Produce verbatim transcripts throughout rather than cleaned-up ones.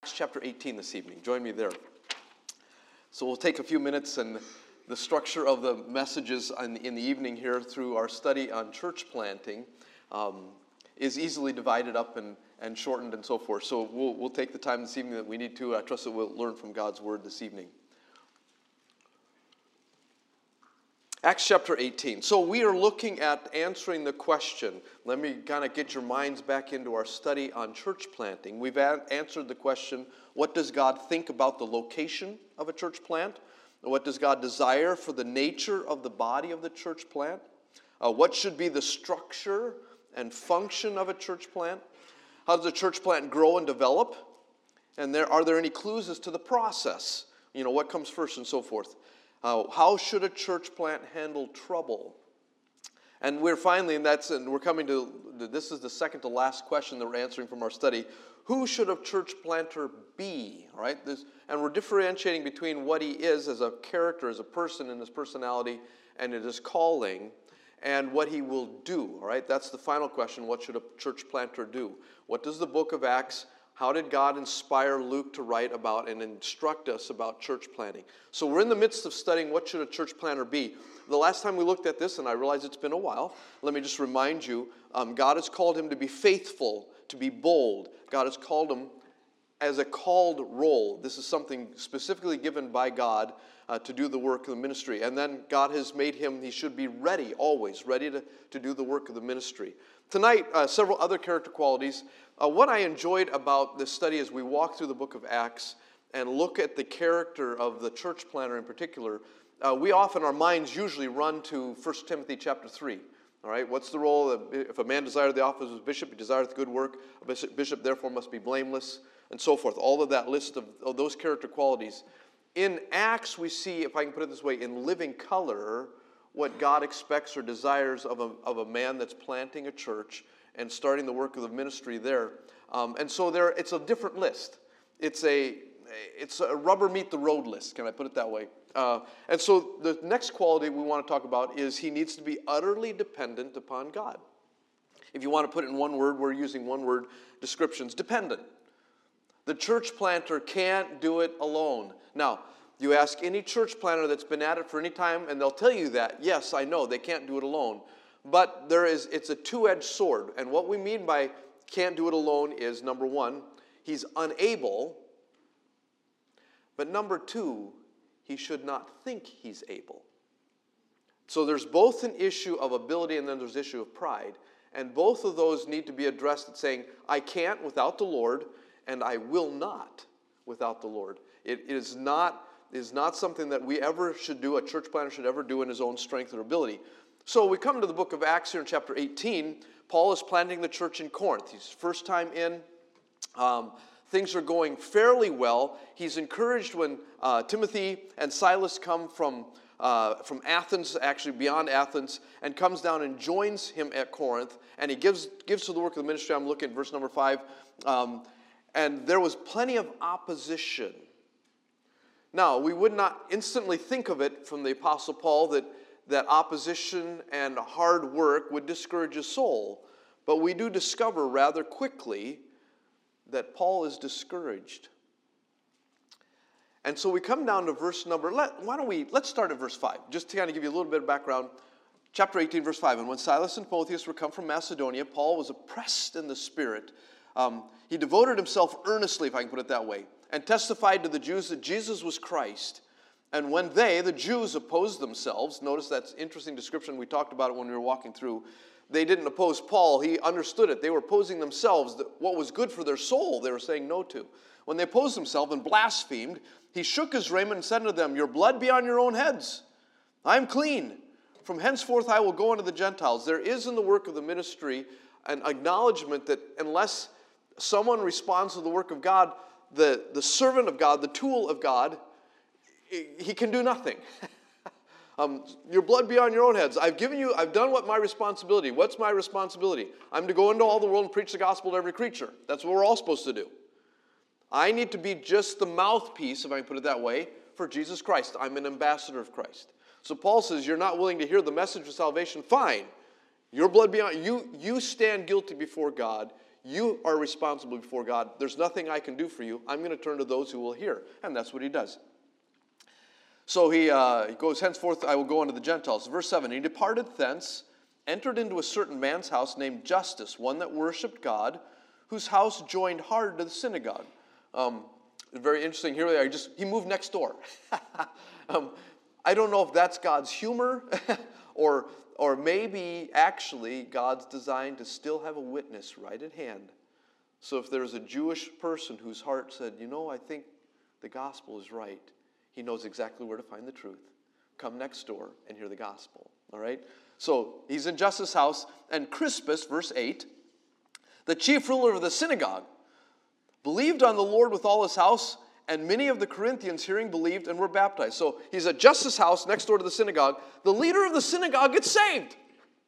Chapter eighteen this evening. Join me there. So we'll take a few minutes, and the structure of the messages in, in the evening here through our study on church planting um, is easily divided up and, and shortened and so forth. So we'll, we'll take the time this evening that we need to. I trust that we'll learn from God's Word this evening. Acts chapter eighteen. So we are looking at answering the question. Let me kind of get your minds back into our study on church planting. We've a- answered the question, what does God think about the location of a church plant? What does God desire for the nature of the body of the church plant? Uh, what should be the structure and function of a church plant? How does a church plant grow and develop? And there are there any clues as to the process? You know, what comes first and so forth. Uh, how should a church plant handle trouble? And we're finally, and that's, and we're coming to, this is the second to last question that we're answering from our study. Who should a church planter be? All right, this, and we're differentiating between what he is as a character, as a person in his personality, and in his calling, and what he will do. All right, that's the final question. What should a church planter do? What does the book of Acts? How did God inspire Luke to write about and instruct us about church planting? So we're in the midst of studying what should a church planter be. The last time we looked at this, and I realize it's been a while, let me just remind you, um, God has called him to be faithful, to be bold. God has called him as a called role. This is something specifically given by God uh, to do the work of the ministry. And then God has made him, he should be ready, always ready to, to do the work of the ministry. Tonight, uh, several other character qualities. Uh, what I enjoyed about this study as we walk through the book of Acts and look at the character of the church planter in particular, uh, we often, our minds usually run to First Timothy chapter three. All right, what's the role? Of, if a man desires the office of bishop, he desireth good work. A bishop, bishop therefore must be blameless, and so forth. All of that list of, of those character qualities. In Acts, we see, if I can put it this way, in living color, what God expects or desires of a, of a man that's planting a church and starting the work of the ministry there. Um, and so there, it's a different list. It's a, it's a rubber meet the road list, can I put it that way? Uh, and so the next quality we want to talk about is he needs to be utterly dependent upon God. If you want to put it in one word, we're using one word descriptions, dependent. The church planter can't do it alone. Now, you ask any church planter that's been at it for any time, and they'll tell you that, yes, I know, they can't do it alone. But there is, it's a two-edged sword. And what we mean by can't do it alone is, number one, he's unable. But number two, he should not think he's able. So there's both an issue of ability and then there's issue of pride. And both of those need to be addressed at saying, I can't without the Lord, and I will not without the Lord. It is not... is not something that we ever should do, a church planter should ever do in his own strength or ability. So we come to the book of Acts here in chapter eighteen. Paul is planting the church in Corinth. He's first time in. Um, things are going fairly well. He's encouraged when uh, Timothy and Silas come from, uh, from Athens, actually beyond Athens, and comes down and joins him at Corinth. And he gives, gives to the work of the ministry. I'm looking at verse number five. Um, and there was plenty of opposition. Now, we would not instantly think of it from the Apostle Paul that, that opposition and hard work would discourage his soul. But we do discover rather quickly that Paul is discouraged. And so we come down to verse number, let, why don't we, let's start at verse five, just to kind of give you a little bit of background. Chapter eighteen, verse five, and when Silas and Timotheus were come from Macedonia, Paul was oppressed in the spirit. Um, he devoted himself earnestly, if I can put it that way, and testified to the Jews that Jesus was Christ. And when they, the Jews, opposed themselves, notice that's interesting description, we talked about it when we were walking through, they didn't oppose Paul, he understood it. They were opposing themselves, that what was good for their soul, they were saying no to. When they opposed themselves and blasphemed, he shook his raiment and said unto them, your blood be on your own heads. I am clean. From henceforth I will go unto the Gentiles. There is in the work of the ministry an acknowledgement that unless someone responds to the work of God, The, the servant of God, the tool of God, he can do nothing. um, your blood be on your own heads. I've given you, I've done what my responsibility. What's my responsibility? I'm to go into all the world and preach the gospel to every creature. That's what we're all supposed to do. I need to be just the mouthpiece, if I can put it that way, for Jesus Christ. I'm an ambassador of Christ. So Paul says, you're not willing to hear the message of salvation? Fine. Your blood be on, you, you stand guilty before God. You are responsible before God. There's nothing I can do for you. I'm going to turn to those who will hear. And that's what he does. So he, uh, he goes, henceforth I will go unto the Gentiles. Verse seven, he departed thence, entered into a certain man's house named Justus, one that worshipped God, whose house joined hard to the synagogue. Um, very interesting. Here they are. Just, he moved next door. um, I don't know if that's God's humor or, or maybe actually God's design to still have a witness right at hand. So if there's a Jewish person whose heart said, you know, I think the gospel is right, he knows exactly where to find the truth. Come next door and hear the gospel. All right? So he's in Justus' house, and Crispus, verse eight, the chief ruler of the synagogue, believed on the Lord with all his house, and many of the Corinthians hearing believed and were baptized. So he's at Justus' house next door to the synagogue. The leader of the synagogue gets saved.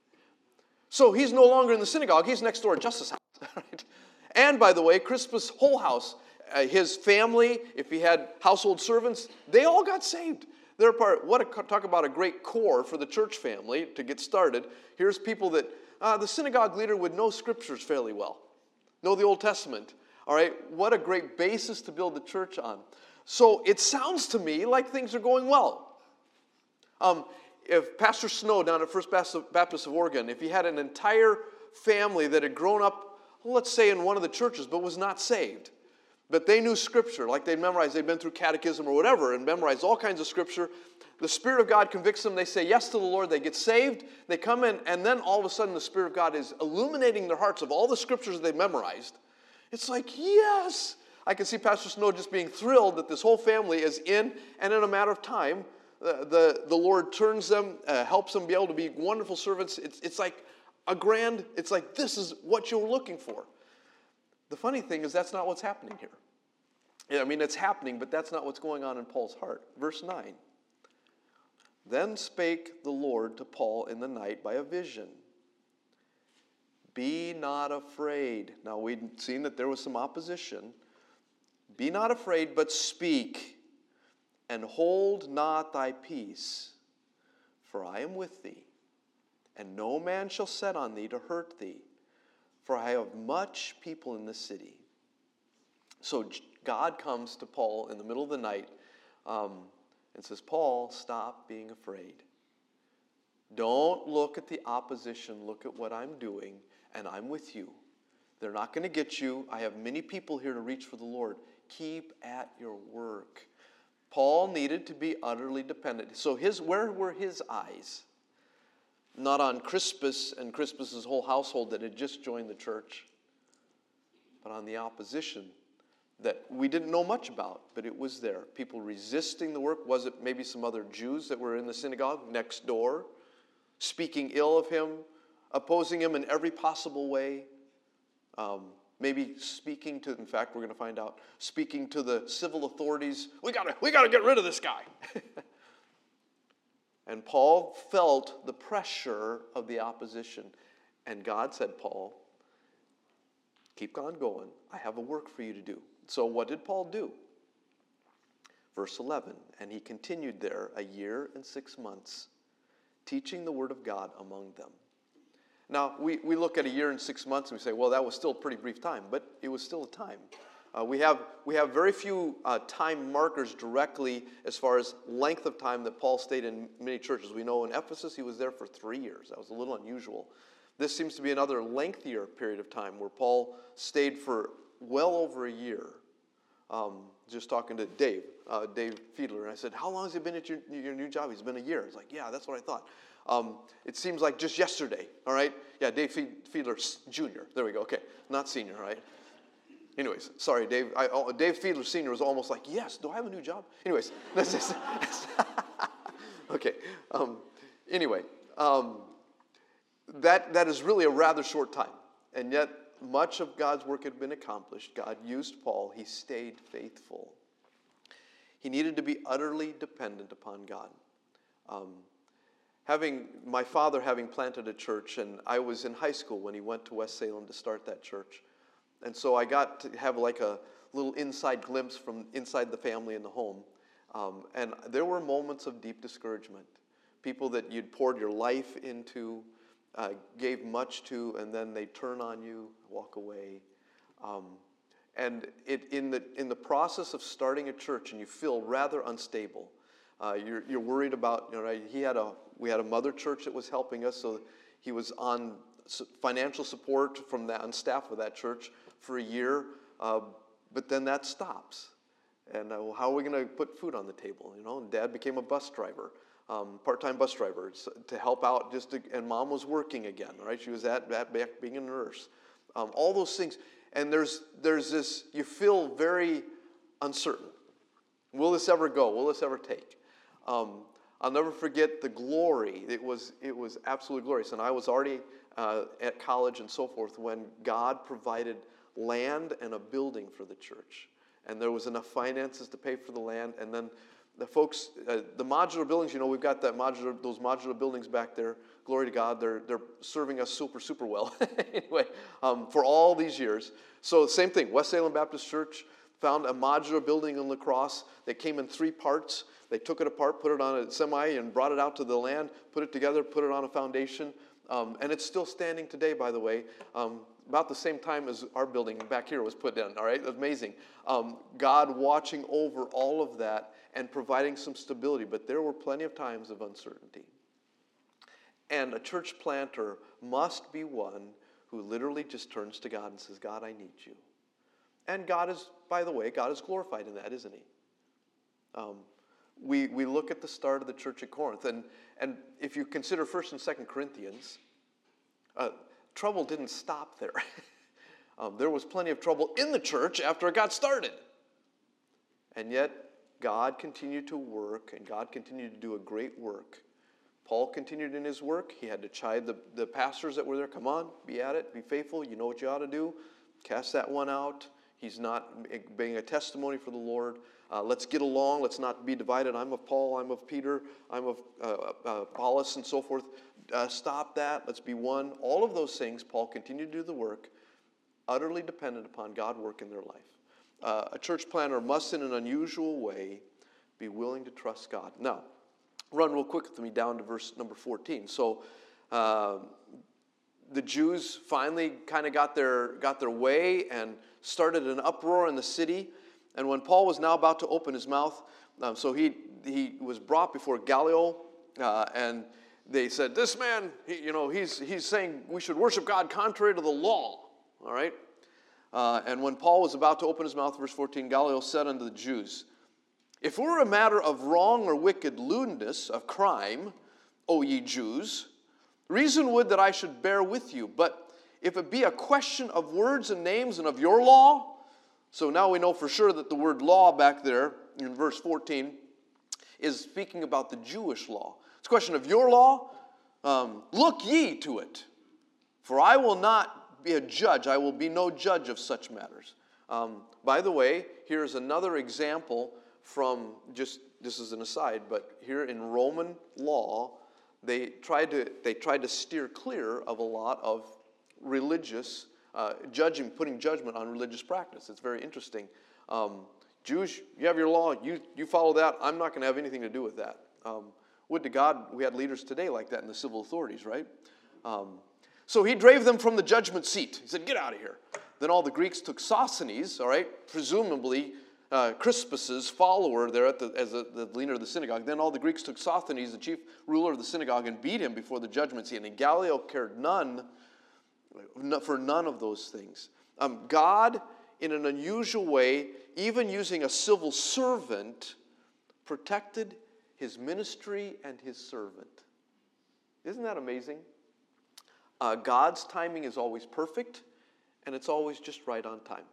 So he's no longer in the synagogue. He's next door at Justus' house. Right? And by the way, Crispus' whole house, uh, his family, if he had household servants, they all got saved. They're part, what a, talk about a great core for the church family to get started. Here's people that uh, the synagogue leader would know scriptures fairly well, know the Old Testament. All right, what a great basis to build the church on. So it sounds to me like things are going well. Um, if Pastor Snow down at First Baptist of Oregon, if he had an entire family that had grown up, let's say in one of the churches, but was not saved, but they knew Scripture, like they'd memorized, they'd been through catechism or whatever, and memorized all kinds of Scripture, the Spirit of God convicts them, they say yes to the Lord, they get saved, they come in, and then all of a sudden the Spirit of God is illuminating their hearts of all the Scriptures they've memorized. It's like, yes! I can see Pastor Snow just being thrilled that this whole family is in, and in a matter of time, the, the, the Lord turns them, uh, helps them be able to be wonderful servants. It's, it's like a grand, it's like this is what you're looking for. The funny thing is that's not what's happening here. Yeah, I mean, it's happening, but that's not what's going on in Paul's heart. Verse nine. Then spake the Lord to Paul in the night by a vision. Be not afraid. Now, we'd seen that there was some opposition. Be not afraid, but speak, and hold not thy peace, for I am with thee, and no man shall set on thee to hurt thee, for I have much people in the city. So God comes to Paul in the middle of the night um, and says, Paul, stop being afraid. Don't look at the opposition. Look at what I'm doing. And I'm with you. They're not going to get you. I have many people here to reach for the Lord. Keep at your work. Paul needed to be utterly dependent. So his, where were his eyes? Not on Crispus and Crispus's whole household that had just joined the church, but on the opposition that we didn't know much about, but it was there. People resisting the work. Was it maybe some other Jews that were in the synagogue next door, speaking ill of him, opposing him in every possible way, um, maybe speaking to, in fact, we're going to find out, speaking to the civil authorities, we gotta, we gotta get rid of this guy. And Paul felt the pressure of the opposition. And God said, Paul, keep on going. I have a work for you to do. So what did Paul do? Verse eleven, and he continued there a year and six months, teaching the word of God among them. Now, we, we look at a year and six months and we say, well, that was still a pretty brief time, but it was still a time. Uh, we have we have very few uh, time markers directly as far as length of time that Paul stayed in many churches. We know in Ephesus he was there for three years. That was a little unusual. This seems to be another lengthier period of time where Paul stayed for well over a year. Um, just talking to Dave, uh, Dave Fiedler, and I said, how long has he been at your, your new job? He's been a year. He's like, yeah, that's what I thought. Um, it seems like just yesterday, all right? Yeah, Dave Fiedler, Junior There we go, okay. Not senior, all right? Anyways, sorry, Dave. I, oh, Dave Fiedler Senior was almost like, yes, do I have a new job? Anyways, that's just, okay. Um, anyway, um, that that is really a rather short time. And yet, much of God's work had been accomplished. God used Paul. He stayed faithful. He needed to be utterly dependent upon God. Um, having my father having planted a church, and I was in high school when he went to West Salem to start that church. And so I got to have like a little inside glimpse from inside the family and the home. Um, and there were moments of deep discouragement. People that you'd poured your life into, uh, gave much to, and then they turn on you, walk away. Um, and it, in, the, in the process of starting a church, and you feel rather unstable, uh, you're, you're worried about, you know, right, he had a, we had a mother church that was helping us, so he was on financial support from that, on staff of that church for a year, uh, but then that stops. And uh, well, how are we going to put food on the table? You know, and Dad became a bus driver, um, part-time bus driver, to help out. Just to, and Mom was working again. Right, she was at, at being a nurse. Um, all those things, and there's there's this. You feel very uncertain. Will this ever go? Will this ever take? Um, I'll never forget the glory. It was it was absolutely glorious. And I was already uh, at college and so forth when God provided land and a building for the church. And there was enough finances to pay for the land. And then the folks, uh, the modular buildings, you know, we've got that modular, those modular buildings back there. Glory to God, they're they're serving us super, super well. Anyway, um, for all these years. So same thing, West Salem Baptist Church found a modular building in La Crosse that came in three parts. They took it apart, put it on a semi, and brought it out to the land, put it together, put it on a foundation. Um, and it's still standing today, by the way. Um, about the same time as our building back here was put in, all right? Amazing. Um, God watching over all of that and providing some stability, but there were plenty of times of uncertainty. And a church planter must be one who literally just turns to God and says, God, I need you. And God is, by the way, God is glorified in that, isn't he? Um, we, we look at the start of the church at Corinth, and, and if you consider First and Second Corinthians, uh, trouble didn't stop there. um, there was plenty of trouble in the church after it got started. And yet, God continued to work, and God continued to do a great work. Paul continued in his work. He had to chide the, the pastors that were there. Come on, be at it, be faithful. You know what you ought to do. Cast that one out. He's not being a testimony for the Lord. Uh, let's get along. Let's not be divided. I'm of Paul. I'm of Peter. I'm of uh, uh, Apollos and so forth. Uh, stop that. Let's be one. All of those things, Paul continued to do the work, utterly dependent upon God work in their life. Uh, a church planter must, in an unusual way, be willing to trust God. Now, run real quick with me down to verse number fourteen. So, uh, the Jews finally kind of got their got their way and started an uproar in the city. And when Paul was now about to open his mouth, um, so he he was brought before Gallio, uh, and they said, "This man, he, you know, he's he's saying we should worship God contrary to the law." All right. Uh, and when Paul was about to open his mouth, verse fourteen, Gallio said unto the Jews, "If it were a matter of wrong or wicked lewdness, of crime, O ye Jews, reason would that I should bear with you. But if it be a question of words and names and of your law," so now we know for sure that the word law back there in verse fourteen is speaking about the Jewish law. It's a question of your law. Um, look ye to it, for I will not be a judge. I will be no judge of such matters. Um, by the way, here's another example from, just this is an aside, but here in Roman law, they tried to they tried to steer clear of a lot of religious uh, judging, putting judgment on religious practice. It's very interesting. Um, Jews, you have your law, you you follow that. I'm not going to have anything to do with that. Um, would to God we had leaders today like that in the civil authorities, right? Um, so he drave them from the judgment seat. He said, "Get out of here." Then all the Greeks took Sosthenes, all right, presumably Uh, Crispus's follower there at the, as a, the leader of the synagogue. Then all the Greeks took Sosthenes, the chief ruler of the synagogue, and beat him before the judgment seat. And Gallio cared none for none of those things. Um, God, in an unusual way, even using a civil servant, protected his ministry and his servant. Isn't that amazing? Uh, God's timing is always perfect, and it's always just right on time.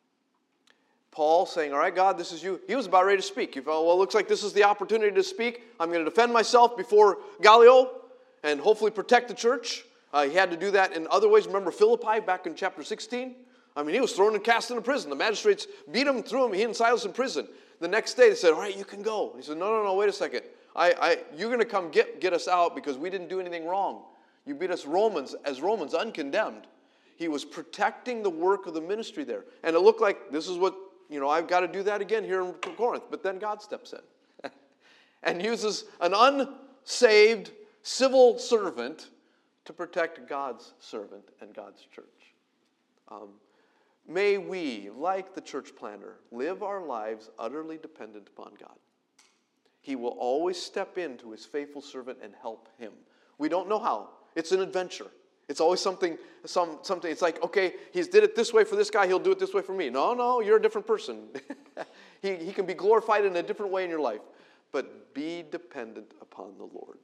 Paul saying, "All right, God, this is you." He was about ready to speak. He felt, well, it looks like this is the opportunity to speak. I'm going to defend myself before Gallio and hopefully protect the church. Uh, he had to do that in other ways. Remember Philippi back in chapter sixteen? I mean, he was thrown and cast into prison. The magistrates beat him, threw him, he and Silas in prison. The next day they said, "All right, you can go." He said, no, no, no, wait a second. I, I, you're going to come get, get us out because we didn't do anything wrong. You beat us Romans as Romans, uncondemned. He was protecting the work of the ministry there. And it looked like this is what, you know, I've got to do that again here in Corinth. But then God steps in and uses an unsaved civil servant to protect God's servant and God's church. Um, may we, like the church planter, live our lives utterly dependent upon God. He will always step into his faithful servant and help him. We don't know how. It's an adventure. It's always something, some, something. It's like, okay, he's did it this way for this guy, he'll do it this way for me. No, no, you're a different person. he, he can be glorified in a different way in your life. But be dependent upon the Lord.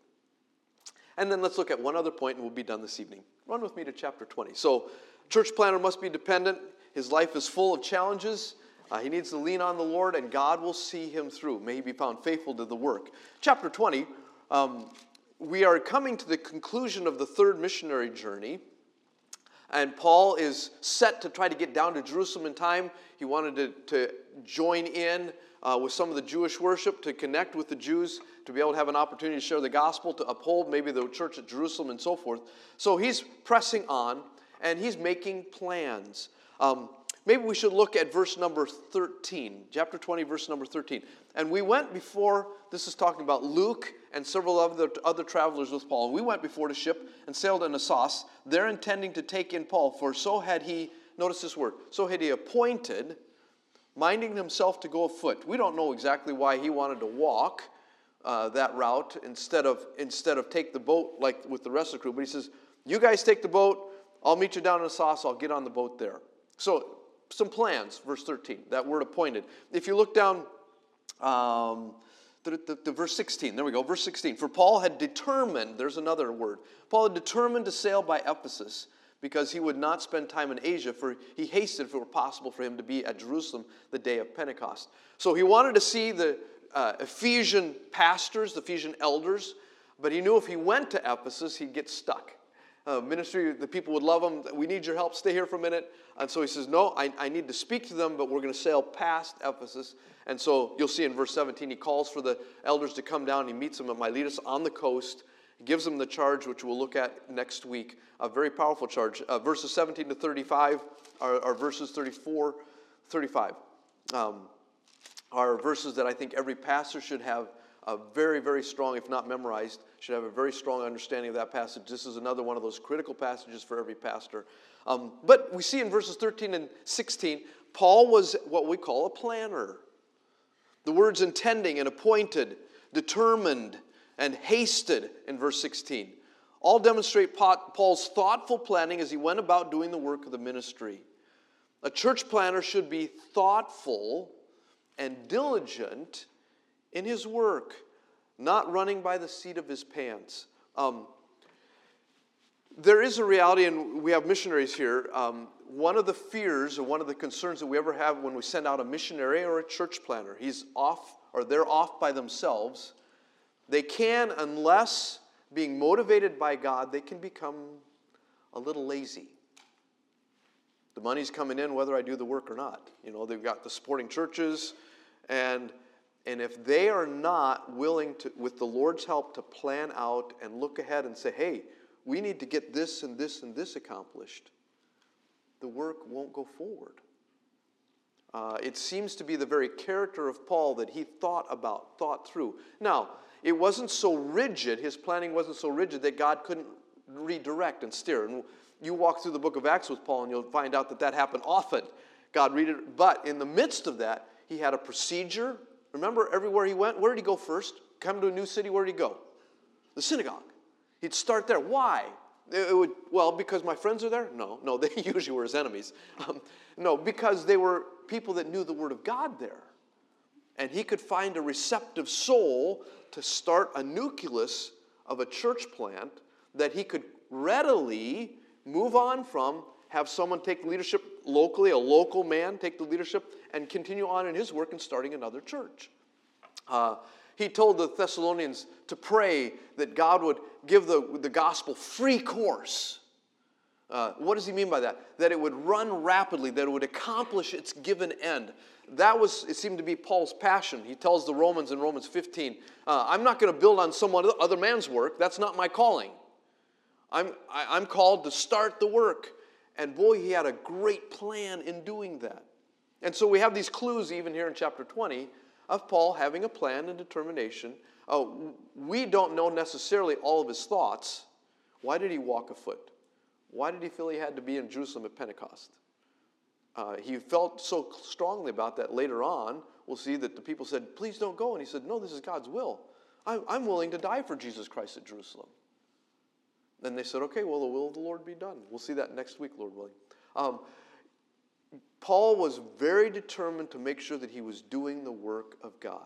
And then let's look at one other point and we'll be done this evening. Run with me to chapter twenty. So, church planter must be dependent. His life is full of challenges. Uh, he needs to lean on the Lord and God will see him through. May he be found faithful to the work. Chapter twenty, um, we are coming to the conclusion of the third missionary journey. And Paul is set to try to get down to Jerusalem in time. He wanted to, to join in uh, with some of the Jewish worship, to connect with the Jews, to be able to have an opportunity to share the gospel, to uphold maybe the church at Jerusalem and so forth. So he's pressing on, and he's making plans. Um, maybe we should look at verse number thirteen, chapter twenty, verse number thirteen. And we went before, this is talking about Luke and several other, other travelers with Paul. And we went before the ship and sailed in Assos, there intending to take in Paul, for so had he, notice this word, so had he appointed, minding himself to go afoot. We don't know exactly why he wanted to walk uh, that route instead of, instead of take the boat like with the rest of the crew. But he says, you guys take the boat, I'll meet you down in Assos, I'll get on the boat there. So, some plans, verse thirteen, that word appointed. If you look down um, to, to, to verse sixteen, there we go, verse sixteen. For Paul had determined, there's another word, Paul had determined to sail by Ephesus because he would not spend time in Asia, for he hasted if it were possible for him to be at Jerusalem the day of Pentecost. So he wanted to see the uh, Ephesian pastors, the Ephesian elders, but he knew if he went to Ephesus, he'd get stuck. Uh, ministry, the people would love him. We need your help. Stay here for a minute. And so he says, no, I, I need to speak to them, but we're going to sail past Ephesus. And so you'll see in verse seventeen, he calls for the elders to come down. He meets them at Miletus on the coast. He gives them the charge, which we'll look at next week. A very powerful charge. Uh, verses seventeen to thirty-five are, are verses thirty-four, thirty-five. Um, are verses that I think every pastor should have a very, very strong, if not memorized, should have a very strong understanding of that passage. This is another one of those critical passages for every pastor. Um, but we see in verses thirteen and sixteen, Paul was what we call a planner. The words intending and appointed, determined, and hasted in verse sixteen all demonstrate Paul's thoughtful planning as he went about doing the work of the ministry. A church planner should be thoughtful and diligent in his work, not running by the seat of his pants. Um, there is a reality, and we have missionaries here. Um, one of the fears or one of the concerns that we ever have when we send out a missionary or a church planner, he's off or they're off by themselves. They can, unless being motivated by God, they can become a little lazy. The money's coming in whether I do the work or not. You know, they've got the supporting churches, and And if they are not willing to, with the Lord's help, to plan out and look ahead and say, hey, we need to get this and this and this accomplished, the work won't go forward. Uh, it seems to be the very character of Paul that he thought about, thought through. Now, it wasn't so rigid, his planning wasn't so rigid that God couldn't redirect and steer. And you walk through the book of Acts with Paul and you'll find out that that happened often. God read it, but in the midst of that, he had a procedure. Remember, everywhere he went, where did he go first? Come to a new city, where did he go? The synagogue. He'd start there. Why? It would, well, because my friends are there? No, no, they usually were his enemies. Um, no, because they were people that knew the Word of God there. And he could find a receptive soul to start a nucleus of a church plant that he could readily move on from, have someone take leadership locally, a local man take the leadership, and continue on in his work in starting another church. Uh, he told the Thessalonians to pray that God would give the, the gospel free course. Uh, what does he mean by that? That it would run rapidly, that it would accomplish its given end. That was, it seemed to be Paul's passion. He tells the Romans in Romans fifteen, uh, I'm not going to build on someone other man's work. That's not my calling. I'm, I, I'm called to start the work. And boy, he had a great plan in doing that. And so we have these clues even here in chapter twenty of Paul having a plan and determination. Oh, we don't know necessarily all of his thoughts. Why did he walk afoot? Why did he feel he had to be in Jerusalem at Pentecost? Uh, he felt so strongly about that later on. We'll see that the people said, please don't go. And he said, no, this is God's will. I'm, I'm willing to die for Jesus Christ at Jerusalem. And they said, okay, well, the will of the Lord be done. We'll see that next week, Lord willing. Um, Paul was very determined to make sure that he was doing the work of God.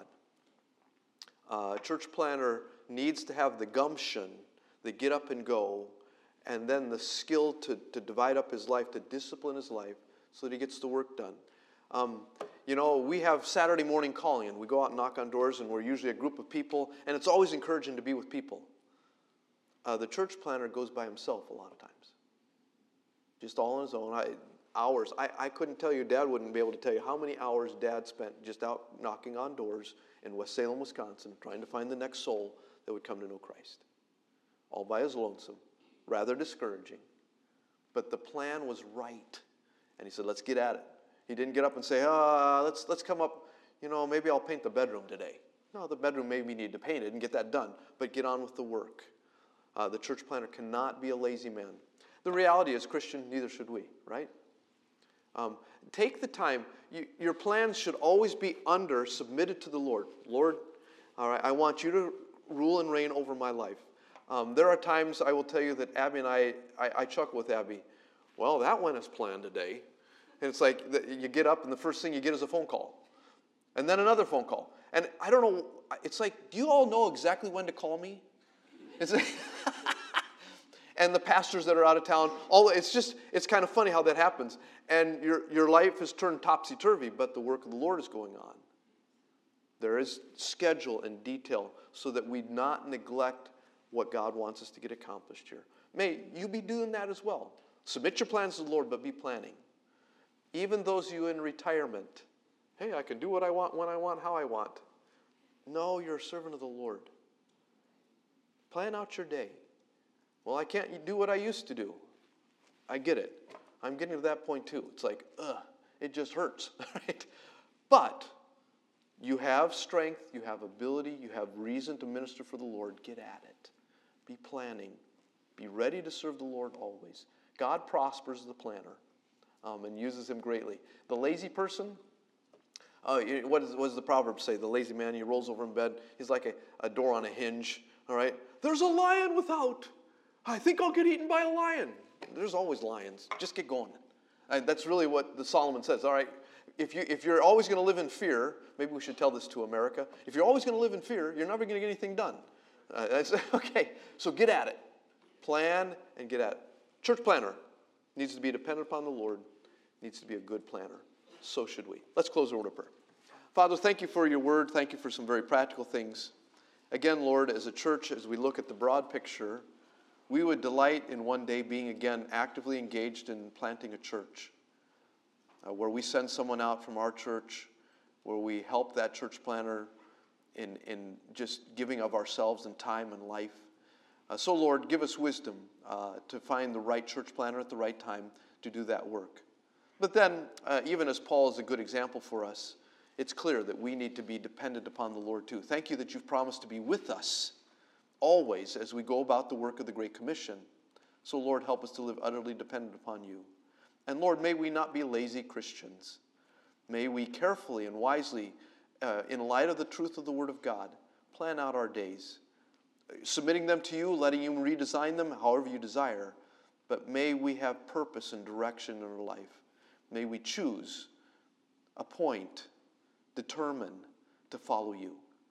Uh, a church planner needs to have the gumption, the get up and go, and then the skill to, to divide up his life, to discipline his life, so that he gets the work done. Um, you know, we have Saturday morning calling, and we go out and knock on doors, and we're usually a group of people, and it's always encouraging to be with people. Uh, the church planner goes by himself a lot of times. Just all on his own. I, hours. I, I couldn't tell you, Dad wouldn't be able to tell you how many hours Dad spent just out knocking on doors in West Salem, Wisconsin, trying to find the next soul that would come to know Christ. All by his lonesome. Rather discouraging. But the plan was right. And he said, let's get at it. He didn't get up and say, ah, let's, let's come up, you know, maybe I'll paint the bedroom today. No, the bedroom maybe need to paint it and get that done. But get on with the work. Uh, the church planner cannot be a lazy man. The reality is, Christian, neither should we, right? Um, take the time. You, your plans should always be under, submitted to the Lord. Lord, all right, I want you to rule and reign over my life. Um, there are times I will tell you that Abby and I, I, I chuckle with Abby. Well, that went as planned today. And it's like the, you get up and the first thing you get is a phone call. And then another phone call. And I don't know, it's like, do you all know exactly when to call me? It's like and the pastors that are out of town, all it's just, it's kind of funny how that happens. And your, your life has turned topsy-turvy, but the work of the Lord is going on. There is schedule and detail so that we not neglect what God wants us to get accomplished here. May you be doing that as well. Submit your plans to the Lord, but be planning. Even those of you in retirement, hey, I can do what I want, when I want, how I want. No, you're a servant of the Lord. Plan out your day. Well, I can't do what I used to do. I get it. I'm getting to that point too. It's like, ugh, it just hurts, right? But you have strength, you have ability, you have reason to minister for the Lord. Get at it. Be planning. Be ready to serve the Lord always. God prospers the planner um, and uses him greatly. The lazy person, uh, what, is, what does the proverb say? The lazy man, he rolls over in bed. He's like a, a door on a hinge, all right? There's a lion without. I think I'll get eaten by a lion. There's always lions. Just get going. And that's really what the Solomon says. All right, if, you, if you're always going to live in fear, maybe we should tell this to America. If you're always going to live in fear, you're never going to get anything done. Uh, that's, okay, so get at it. Plan and get at it. Church planner needs to be dependent upon the Lord, needs to be a good planner. So should we. Let's close the word of prayer. Father, thank you for your word. Thank you for some very practical things. Again, Lord, as a church, as we look at the broad picture, we would delight in one day being again actively engaged in planting a church, uh, where we send someone out from our church, where we help that church planner in, in just giving of ourselves and time and life. Uh, so, Lord, give us wisdom uh, to find the right church planner at the right time to do that work. But then, uh, even as Paul is a good example for us, it's clear that we need to be dependent upon the Lord too. Thank you that you've promised to be with us always as we go about the work of the Great Commission. So, Lord, help us to live utterly dependent upon you. And, Lord, may we not be lazy Christians. May we carefully and wisely, uh, in light of the truth of the Word of God, plan out our days, submitting them to you, letting you redesign them however you desire. But may we have purpose and direction in our life. May we choose, appoint, determine to follow you.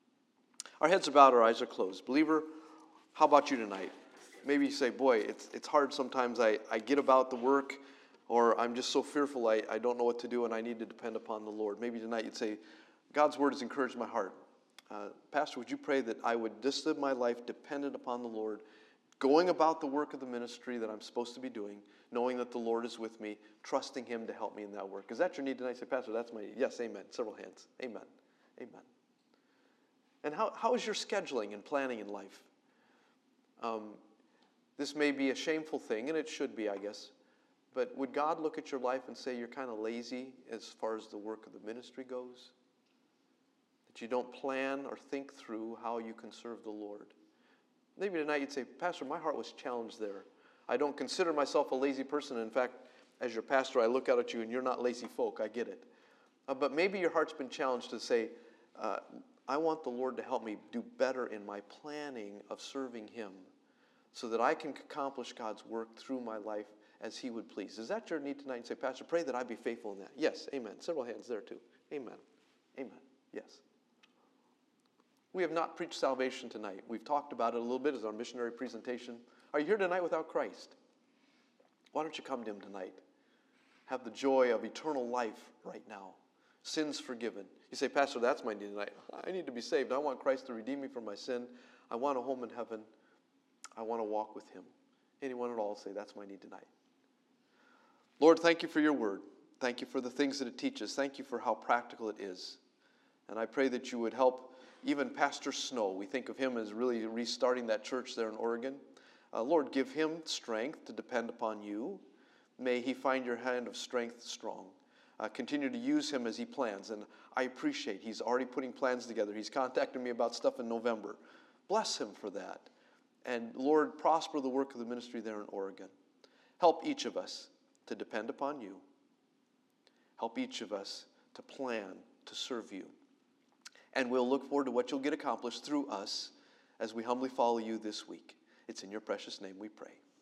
Our heads are bowed, our eyes are closed. Believer, how about you tonight? Maybe you say, boy, it's it's hard sometimes. I, I get about the work, or I'm just so fearful I, I don't know what to do and I need to depend upon the Lord. Maybe tonight you'd say, God's word has encouraged my heart. Uh, Pastor, would you pray that I would just live my life dependent upon the Lord, going about the work of the ministry that I'm supposed to be doing, knowing that the Lord is with me, trusting him to help me in that work. Is that your need tonight? Say, Pastor, that's my, yes, amen. Several hands. Amen. Amen. And how, how is your scheduling and planning in life? Um, this may be a shameful thing, and it should be, I guess. But would God look at your life and say you're kind of lazy as far as the work of the ministry goes? That you don't plan or think through how you can serve the Lord? Maybe tonight you'd say, Pastor, my heart was challenged there. I don't consider myself a lazy person. In fact, as your pastor, I look out at you and you're not lazy folk. I get it. Uh, but maybe your heart's been challenged to say, uh, I want the Lord to help me do better in my planning of serving Him so that I can accomplish God's work through my life as He would please. Is that your need tonight? And say, Pastor, pray that I be faithful in that. Yes, amen. Several hands there too. Amen. Amen. Yes. We have not preached salvation tonight. We've talked about it a little bit as our missionary presentation. Are you here tonight without Christ? Why don't you come to Him tonight? Have the joy of eternal life right now. Sins forgiven. You say, Pastor, that's my need tonight. I need to be saved. I want Christ to redeem me from my sin. I want a home in heaven. I want to walk with Him. Anyone at all say, that's my need tonight. Lord, thank you for your word. Thank you for the things that it teaches. Thank you for how practical it is. And I pray that you would help even Pastor Snow. We think of him as really restarting that church there in Oregon. Uh, Lord, give him strength to depend upon you. May he find your hand of strength strong. Uh, continue to use him as he plans. And I appreciate he's already putting plans together. He's contacted me about stuff in November. Bless him for that. And Lord, prosper the work of the ministry there in Oregon. Help each of us to depend upon you. Help each of us to plan to serve you. And we'll look forward to what you'll get accomplished through us as we humbly follow you this week. It's in your precious name we pray.